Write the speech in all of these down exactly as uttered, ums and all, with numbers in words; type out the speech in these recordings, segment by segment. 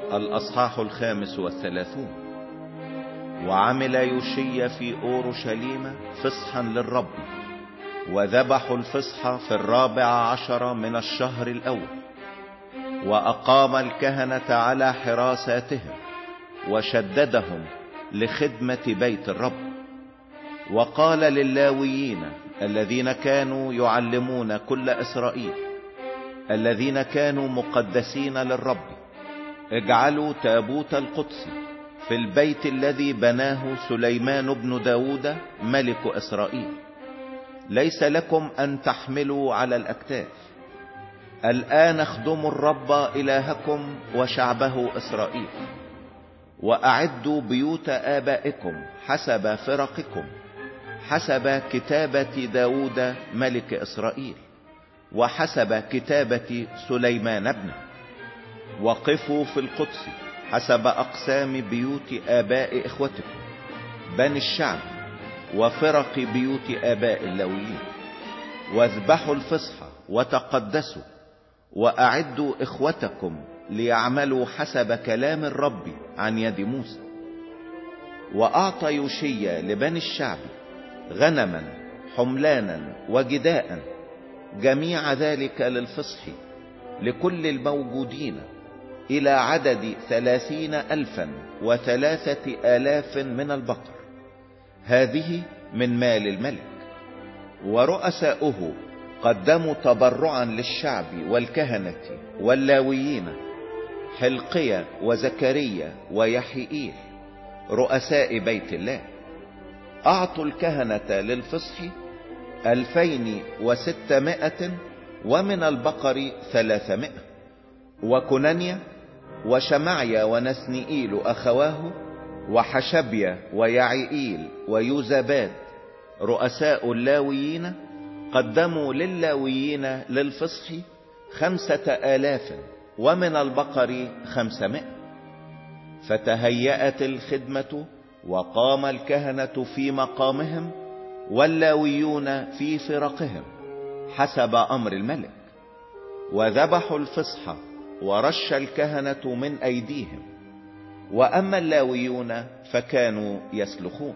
الأصحاح الخامس والثلاثون. وعمل يوشيا في أورشليم فصحا للرب، وذبحوا الفصح في الرابع عشر من الشهر الأول، وأقام الكهنة على حراساتهم وشددهم لخدمة بيت الرب. وقال للاويين الذين كانوا يعلمون كل إسرائيل الذين كانوا مقدسين للرب: اجعلوا تابوت القدس في البيت الذي بناه سليمان بن داود ملك إسرائيل. ليس لكم أن تحملوا على الأكتاف. الآن اخدموا الرب إلهكم وشعبه إسرائيل، وأعدوا بيوت آبائكم حسب فرقكم، حسب كتابة داود ملك إسرائيل، وحسب كتابة سليمان ابنه. وقفوا في القدس حسب أقسام بيوت آباء إخوتكم بني الشعب وفرق بيوت آباء اللاويين. واذبحوا الفصح وتقدسوا، وأعدوا إخوتكم ليعملوا حسب كلام الرب عن يد موسى. وأعطى يوشيا لبني الشعب غنما حملانا وجداء، جميع ذلك للفصح لكل الموجودين، إلى عدد ثلاثين ألفا وثلاثة آلاف من البقر. هذه من مال الملك. ورؤساؤه قدموا تبرعا للشعب والكهنة واللاويين: حلقيا وزكريا ويحيئيل رؤساء بيت الله. أعطوا الكهنة للفصح ألفين وستمائة، ومن البقر ثلاثمائة. وكنانيا وشمعيا ونسنئيل أخواه وحشبيا ويعيئيل ويوزاباد رؤساء اللاويين قدموا للاويين للفصح خمسة آلاف، ومن البقر خمسمائة. فتهيأت الخدمة، وقام الكهنة في مقامهم واللاويون في فرقهم حسب أمر الملك. وذبحوا الفصح ورش الكهنة من أيديهم، وأما اللاويون فكانوا يسلخون.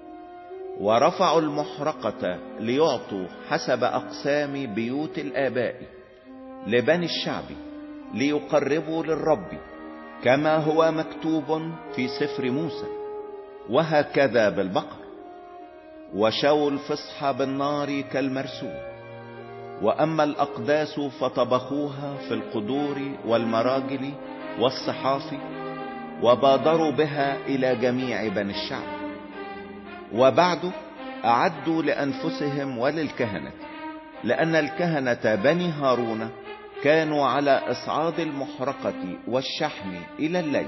ورفعوا المحرقة ليعطوا حسب أقسام بيوت الآباء لبني الشعب، ليقربوا للرب كما هو مكتوب في سفر موسى، وهكذا بالبقر. وشووا الفصح بالنار كالمرسوم. وأما الأقداس فطبخوها في القدور والمراجل والصحاف، وبادروا بها إلى جميع بني الشعب. وبعد أعدوا لأنفسهم وللكهنة، لأن الكهنة بني هارون كانوا على إصعاد المحرقة والشحم إلى الليل.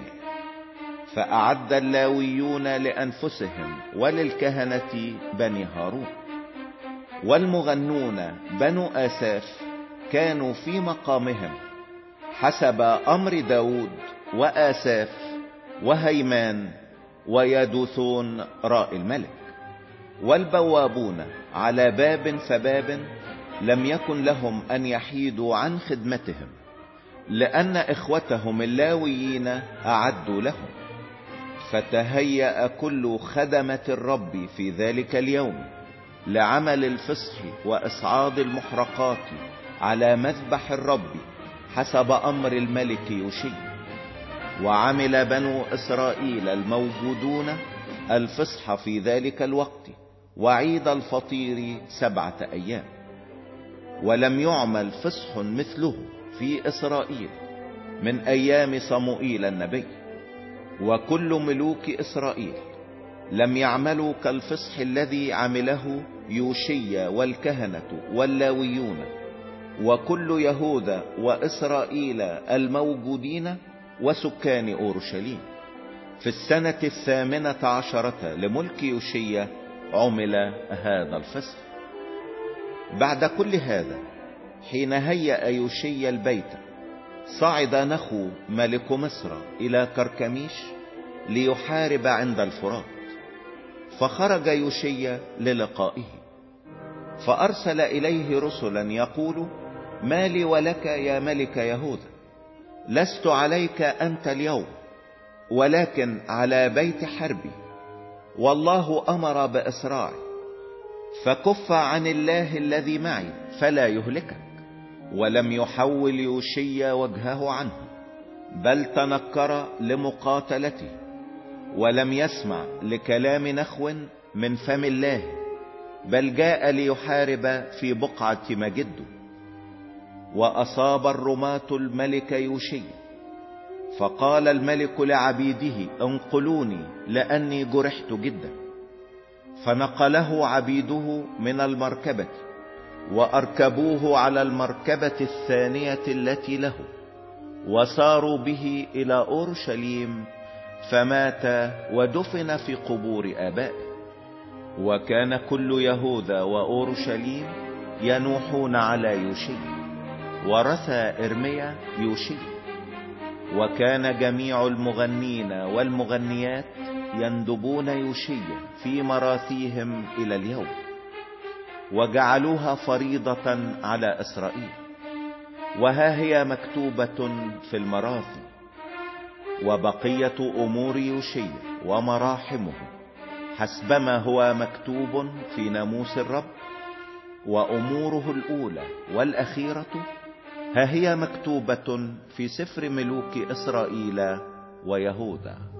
فأعد اللاويون لأنفسهم وللكهنة بني هارون. والمغنون بنو آساف كانوا في مقامهم حسب أمر داود وآساف وهيمان ويدوثون راء الملك. والبوابون على باب فباب لم يكن لهم أن يحيدوا عن خدمتهم، لأن إخوتهم اللاويين أعدوا لهم. فتهيأ كل خدمة الرب في ذلك اليوم لعمل الفصح وإصعاد المحرقات على مذبح الرب حسب أمر الملك يوشيا. وعمل بنو إسرائيل الموجودون الفصح في ذلك الوقت وعيد الفطير سبعة أيام. ولم يعمل فصح مثله في إسرائيل من أيام صموئيل النبي. وكل ملوك إسرائيل لم يعملوا كالفصح الذي عمله يوشيا والكهنة واللاويون وكل يهوذا وإسرائيل الموجودين وسكان أورشليم. في السنة الثامنة عشرة لملك يوشيا عمل هذا الفصح. بعد كل هذا، حين هيأ يوشيا البيت، صعد نخو ملك مصر إلى كركميش ليحارب عند الفرات. فخرج يوشيا للقائه، فأرسل إليه رسلا يقول: ما لي ولك يا ملك يهوذا؟ لست عليك أنت اليوم، ولكن على بيت حربي، والله أمر بإسراعي. فكف عن الله الذي معي فلا يهلكك. ولم يحول يوشيا وجهه عنه، بل تنكر لمقاتلته، ولم يسمع لكلام نخو من فم الله، بل جاء ليحارب في بقعة مجده. وأصاب الرماة الملك يوشيا، فقال الملك لعبيده انقلوني لأني جرحت جدا. فنقله عبيده من المركبة، وأركبوه على المركبة الثانية التي له، وساروا به إلى أورشليم، فمات ودفن في قبور آبائه. وكان كل يهوذا وأورشليم ينوحون على يوشيا، ورثى إرميا يوشيا. وكان جميع المغنين والمغنيات يندبون يوشيا في مراثيهم إلى اليوم، وجعلوها فريضة على إسرائيل. وها هي مكتوبة في المراثي. وبقية أمور يوشيا ومراحمه حسبما هو مكتوب في ناموس الرب، وأموره الأولى والأخيرة ها هي مكتوبة في سفر ملوك إسرائيل ويهوذا.